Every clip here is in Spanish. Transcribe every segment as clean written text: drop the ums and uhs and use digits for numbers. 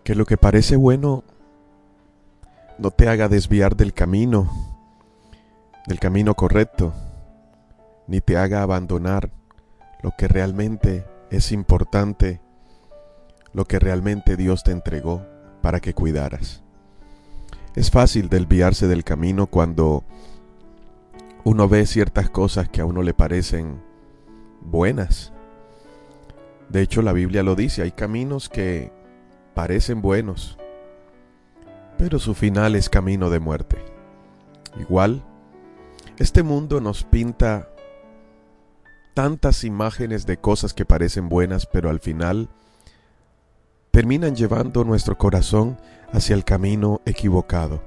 Que lo que parece bueno no te haga desviar del camino correcto, ni te haga abandonar lo que realmente es importante, lo que realmente Dios te entregó para que cuidaras. Es fácil desviarse del camino cuando uno ve ciertas cosas que a uno le parecen buenas. De hecho, la Biblia lo dice, hay caminos que parecen buenos, pero su final es camino de muerte. Igual, este mundo nos pinta tantas imágenes de cosas que parecen buenas, pero al final terminan llevando nuestro corazón hacia el camino equivocado.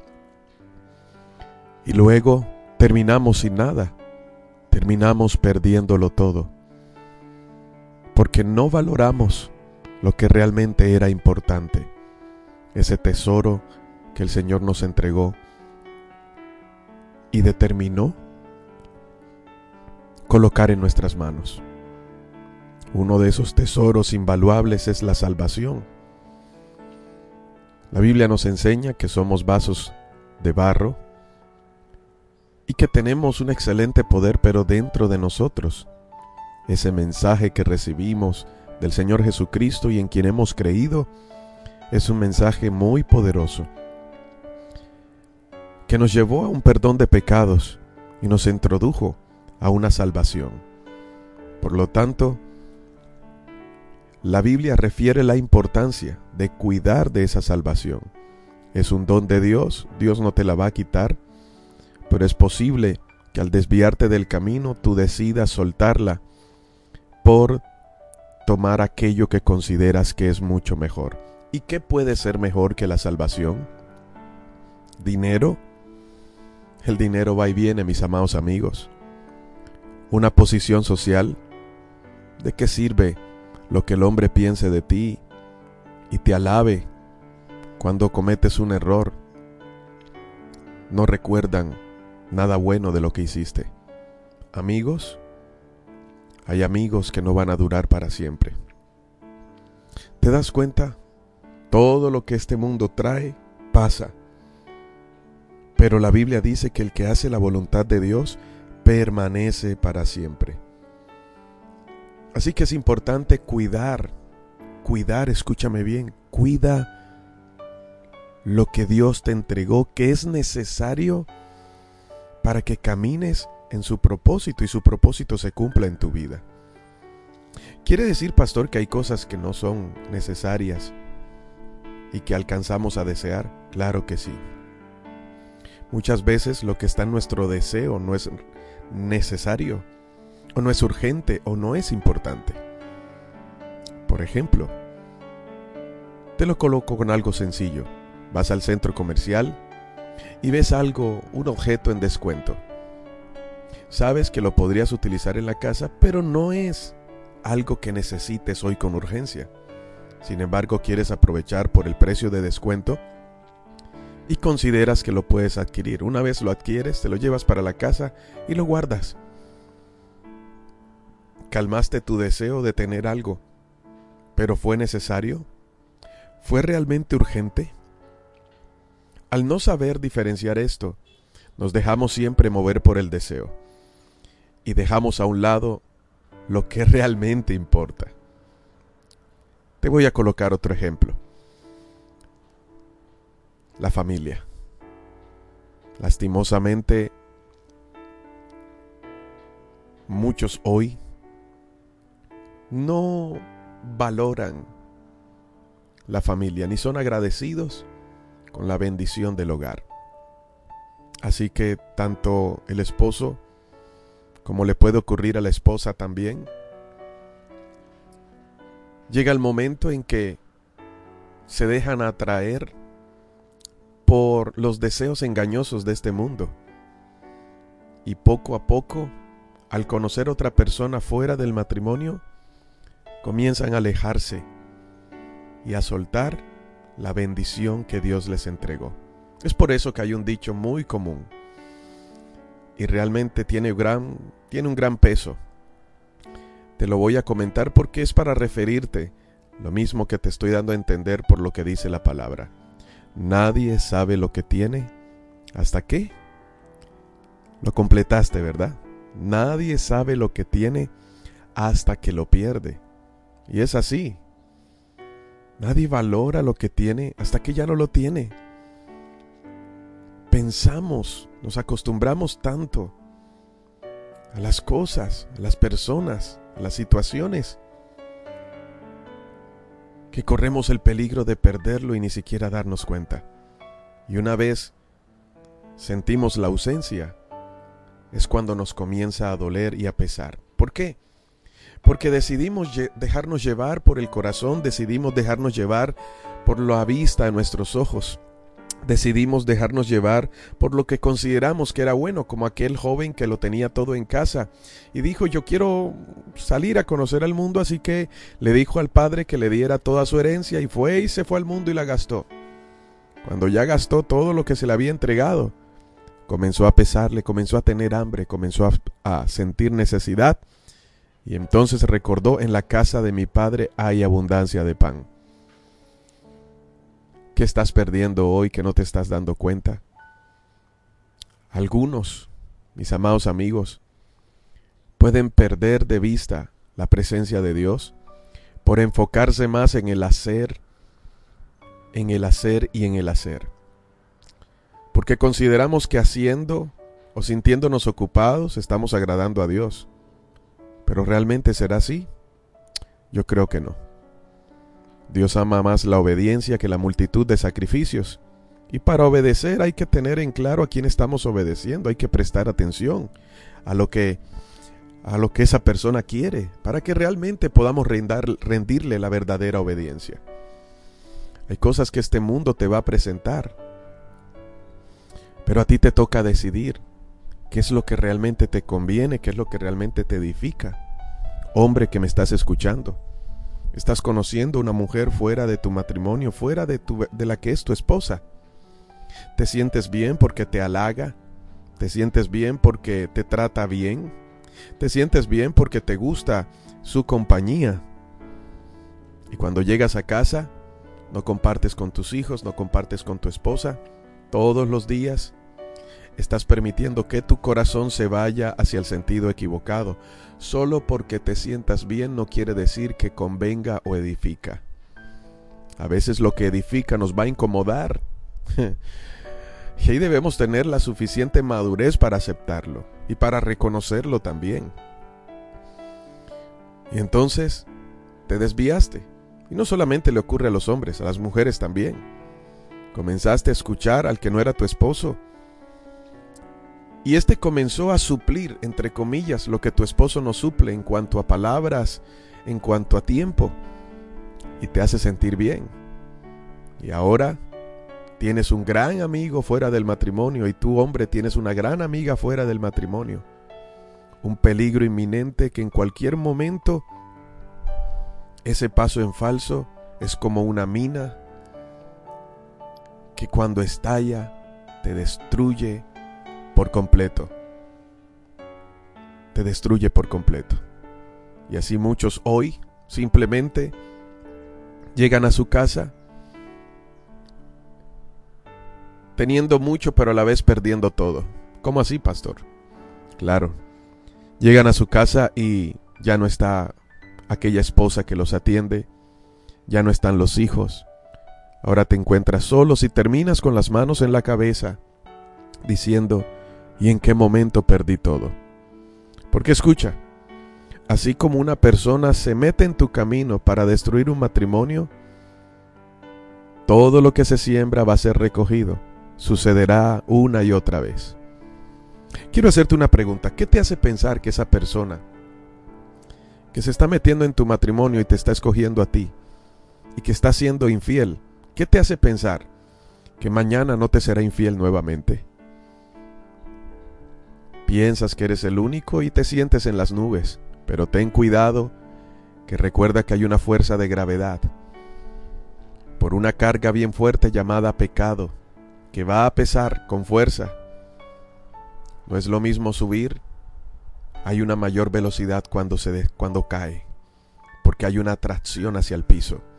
Y luego terminamos sin nada, terminamos perdiéndolo todo, porque no valoramos lo que realmente era importante, ese tesoro que el Señor nos entregó y determinó colocar en nuestras manos. Uno de esos tesoros invaluables es la salvación. La Biblia nos enseña que somos vasos de barro y que tenemos un excelente poder, pero dentro de nosotros, ese mensaje que recibimos del Señor Jesucristo y en quien hemos creído, es un mensaje muy poderoso, que nos llevó a un perdón de pecados y nos introdujo a una salvación. Por lo tanto, la Biblia refiere la importancia de cuidar de esa salvación. Es un don de Dios, Dios no te la va a quitar, pero es posible que al desviarte del camino tú decidas soltarla por tomar aquello que consideras que es mucho mejor. ¿Y qué puede ser mejor que la salvación? ¿Dinero? El dinero va y viene, mis amados amigos. ¿Una posición social? ¿De qué sirve lo que el hombre piense de ti y te alabe cuando cometes un error? No recuerdan nada bueno de lo que hiciste. Amigos, hay amigos que no van a durar para siempre. ¿Te das cuenta? Todo lo que este mundo trae pasa. Pero la Biblia dice que el que hace la voluntad de Dios permanece para siempre. Así que es importante cuidar, escúchame bien, cuida lo que Dios te entregó, que es necesario para que camines en su propósito y su propósito se cumpla en tu vida. ¿Quiere decir, pastor, que hay cosas que no son necesarias y que alcanzamos a desear? Claro que sí. Muchas veces lo que está en nuestro deseo no es necesario, o no es urgente, o no es importante. Por ejemplo, te lo coloco con algo sencillo. Vas al centro comercial y ves algo, un objeto en descuento. Sabes que lo podrías utilizar en la casa, pero no es algo que necesites hoy con urgencia. Sin embargo, quieres aprovechar por el precio de descuento y consideras que lo puedes adquirir. Una vez lo adquieres, te lo llevas para la casa y lo guardas. Calmaste tu deseo de tener algo, pero ¿fue necesario? ¿Fue realmente urgente? Al no saber diferenciar esto, nos dejamos siempre mover por el deseo y dejamos a un lado lo que realmente importa. Te voy a colocar otro ejemplo. La familia. Lastimosamente, muchos hoy no valoran la familia, ni son agradecidos con la bendición del hogar. Así que tanto el esposo, como le puede ocurrir a la esposa también, llega el momento en que se dejan atraer por los deseos engañosos de este mundo. Y poco a poco, al conocer otra persona fuera del matrimonio, comienzan a alejarse y a soltar la bendición que Dios les entregó. Es por eso que hay un dicho muy común y realmente tiene un gran peso. Te lo voy a comentar porque es para referirte Lo mismo que te estoy dando a entender por lo que dice la palabra. Nadie sabe lo que tiene hasta que lo completaste, ¿verdad? Nadie sabe lo que tiene hasta que lo pierde. Y es así. Nadie valora lo que tiene hasta que ya no lo tiene. Pensamos, nos acostumbramos tanto a las cosas, a las personas, a las situaciones, que corremos el peligro de perderlo y ni siquiera darnos cuenta. Y una vez sentimos la ausencia, es cuando nos comienza a doler y a pesar. ¿Por qué? Porque decidimos dejarnos llevar por el corazón, decidimos dejarnos llevar por la vista de nuestros ojos, decidimos dejarnos llevar por lo que consideramos que era bueno, como aquel joven que lo tenía todo en casa y dijo: yo quiero salir a conocer al mundo, así que le dijo al padre que le diera toda su herencia y se fue al mundo y la gastó. Cuando ya gastó todo lo que se le había entregado, comenzó a pesarle, comenzó a tener hambre, comenzó a sentir necesidad, y entonces recordó: en la casa de mi padre hay abundancia de pan. ¿Qué estás perdiendo hoy que no te estás dando cuenta? Algunos, mis amados amigos, pueden perder de vista la presencia de Dios por enfocarse más en el hacer y en el hacer. Porque consideramos que haciendo o sintiéndonos ocupados estamos agradando a Dios. ¿Pero realmente será así? Yo creo que no. Dios ama más la obediencia que la multitud de sacrificios. Y para obedecer hay que tener en claro a quién estamos obedeciendo. Hay que prestar atención a lo que esa persona quiere, para que realmente podamos rendirle la verdadera obediencia. Hay cosas que este mundo te va a presentar, pero a ti te toca decidir qué es lo que realmente te conviene, qué es lo que realmente te edifica. Hombre que me estás escuchando, estás conociendo una mujer fuera de tu matrimonio, fuera de la que es tu esposa. ¿Te sientes bien porque te halaga? ¿Te sientes bien porque te trata bien? ¿Te sientes bien porque te gusta su compañía? Y cuando llegas a casa, no compartes con tus hijos, no compartes con tu esposa. Todos los días estás permitiendo que tu corazón se vaya hacia el sentido equivocado. Solo porque te sientas bien no quiere decir que convenga o edifica. A veces lo que edifica nos va a incomodar. Y ahí debemos tener la suficiente madurez para aceptarlo y para reconocerlo también. Y entonces te desviaste. Y no solamente le ocurre a los hombres, a las mujeres también. Comenzaste a escuchar al que no era tu esposo. Y este comenzó a suplir, entre comillas, lo que tu esposo no suple en cuanto a palabras, en cuanto a tiempo. Y te hace sentir bien. Y ahora tienes un gran amigo fuera del matrimonio y tú, hombre, tienes una gran amiga fuera del matrimonio. Un peligro inminente que en cualquier momento ese paso en falso es como una mina que cuando estalla te destruye por completo. Te destruye por completo. Y así muchos hoy simplemente llegan a su casa teniendo mucho pero a la vez perdiendo todo. ¿Cómo así, pastor? Claro, llegan a su casa y ya no está aquella esposa que los atiende, ya no están los hijos. Ahora te encuentras solos y terminas con las manos en la cabeza diciendo: ¿y en qué momento perdí todo? Porque escucha, así como una persona se mete en tu camino para destruir un matrimonio, todo lo que se siembra va a ser recogido. Sucederá una y otra vez. Quiero hacerte una pregunta. ¿Qué te hace pensar que esa persona que se está metiendo en tu matrimonio y te está escogiendo a ti y que está siendo infiel, qué te hace pensar que mañana no te será infiel nuevamente? Piensas que eres el único y te sientes en las nubes, pero ten cuidado, que recuerda que hay una fuerza de gravedad por una carga bien fuerte llamada pecado, que va a pesar con fuerza. No es lo mismo subir, hay una mayor velocidad cuando cae, porque hay una atracción hacia el piso.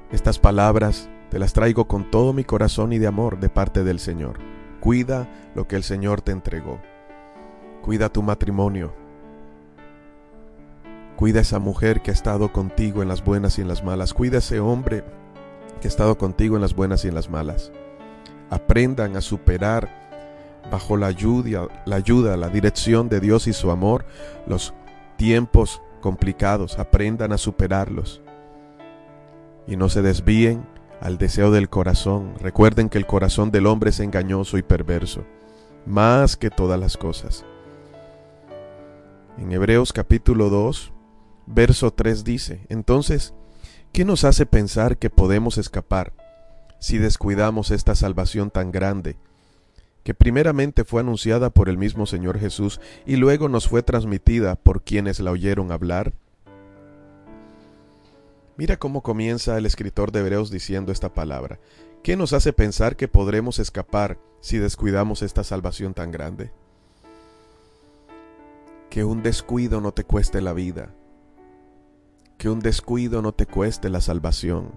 Estas palabras te las traigo con todo mi corazón y de amor de parte del Señor. Cuida lo que el Señor te entregó. Cuida tu matrimonio. Cuida a esa mujer que ha estado contigo en las buenas y en las malas. Cuida a ese hombre que ha estado contigo en las buenas y en las malas. Aprendan a superar bajo la ayuda, la dirección de Dios y su amor, los tiempos complicados. Aprendan a superarlos. Y no se desvíen al deseo del corazón. Recuerden que el corazón del hombre es engañoso y perverso, más que todas las cosas. En Hebreos capítulo 2, verso 3 dice: entonces, ¿qué nos hace pensar que podemos escapar si descuidamos esta salvación tan grande, que primeramente fue anunciada por el mismo Señor Jesús y luego nos fue transmitida por quienes la oyeron hablar? Mira cómo comienza el escritor de Hebreos diciendo esta palabra. ¿Qué nos hace pensar que podremos escapar si descuidamos esta salvación tan grande? Que un descuido no te cueste la vida. Que un descuido no te cueste la salvación.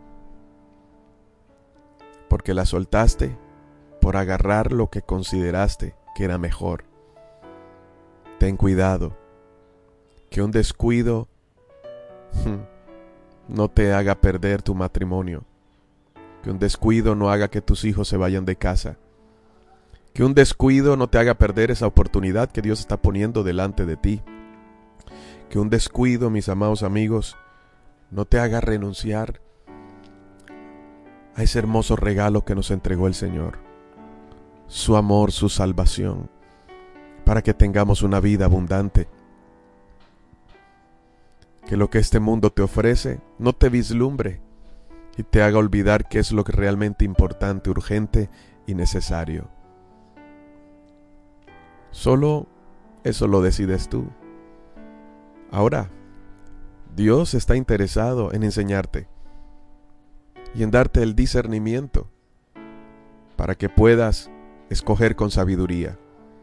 Porque la soltaste por agarrar lo que consideraste que era mejor. Ten cuidado. Que un descuido no te haga perder tu matrimonio. Que un descuido no haga que tus hijos se vayan de casa. Que un descuido no te haga perder esa oportunidad que Dios está poniendo delante de ti. Que un descuido, mis amados amigos, no te haga renunciar a ese hermoso regalo que nos entregó el Señor. Su amor, su salvación, para que tengamos una vida abundante. Que lo que este mundo te ofrece no te vislumbre y te haga olvidar qué es lo que realmente importante, urgente y necesario. Solo eso lo decides tú. Ahora, Dios está interesado en enseñarte y en darte el discernimiento para que puedas escoger con sabiduría.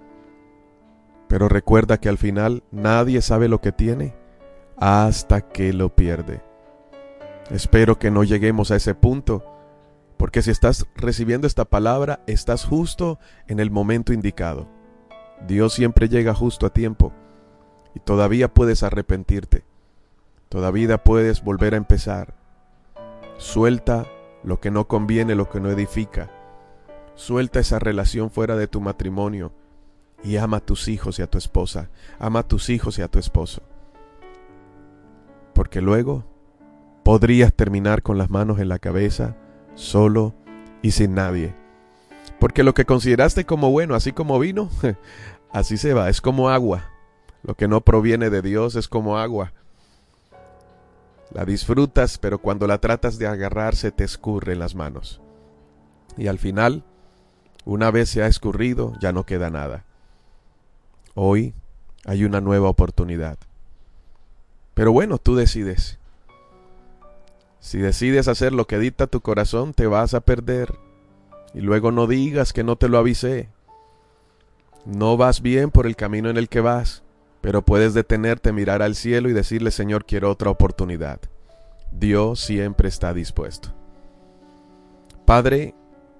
Pero recuerda que al final nadie sabe lo que tiene hasta que lo pierde. Espero que no lleguemos a ese punto, porque si estás recibiendo esta palabra, estás justo en el momento indicado. Dios siempre llega justo a tiempo y todavía puedes arrepentirte. Todavía puedes volver a empezar. Suelta lo que no conviene, lo que no edifica. Suelta esa relación fuera de tu matrimonio y ama a tus hijos y a tu esposa. Ama a tus hijos y a tu esposo. Porque luego podrías terminar con las manos en la cabeza, solo y sin nadie. Porque lo que consideraste como bueno, así como vino, así se va, es como agua. Lo que no proviene de Dios es como agua. La disfrutas, pero cuando la tratas de agarrar se te escurre en las manos. Y al final, una vez se ha escurrido, ya no queda nada. Hoy hay una nueva oportunidad. Pero bueno, tú decides. Si decides hacer lo que dicta tu corazón, te vas a perder. Y luego no digas que no te lo avisé. No vas bien por el camino en el que vas, pero puedes detenerte, mirar al cielo y decirle: Señor, quiero otra oportunidad. Dios siempre está dispuesto. Padre,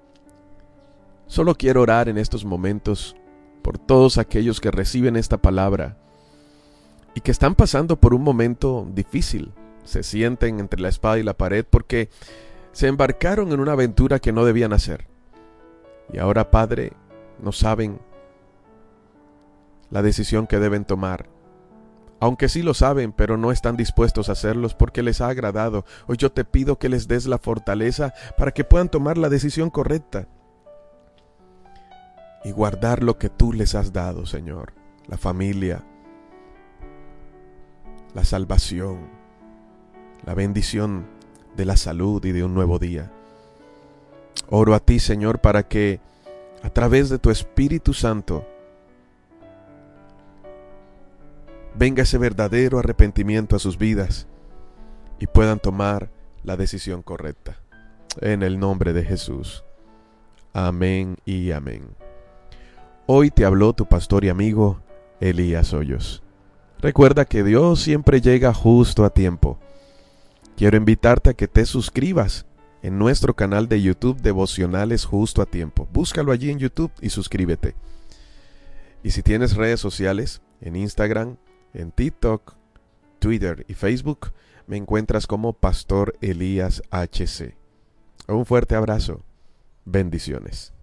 solo quiero orar en estos momentos por todos aquellos que reciben esta palabra y que están pasando por un momento difícil. Se sienten entre la espada y la pared porque se embarcaron en una aventura que no debían hacer. Y ahora, Padre, no saben la decisión que deben tomar. Aunque sí lo saben, pero no están dispuestos a hacerlos porque les ha agradado. Hoy yo te pido que les des la fortaleza para que puedan tomar la decisión correcta y guardar lo que tú les has dado, Señor. La familia, la salvación, la bendición de la salud y de un nuevo día. Oro a ti, Señor, para que a través de tu Espíritu Santo venga ese verdadero arrepentimiento a sus vidas y puedan tomar la decisión correcta. En el nombre de Jesús. Amén y amén. Hoy te habló tu pastor y amigo Elías Hoyos. Recuerda que Dios siempre llega justo a tiempo. Quiero invitarte a que te suscribas en nuestro canal de YouTube Devocionales Justo a Tiempo. Búscalo allí en YouTube y suscríbete. Y si tienes redes sociales, en Instagram, en TikTok, Twitter y Facebook, me encuentras como Pastor Elías HC. Un fuerte abrazo. Bendiciones.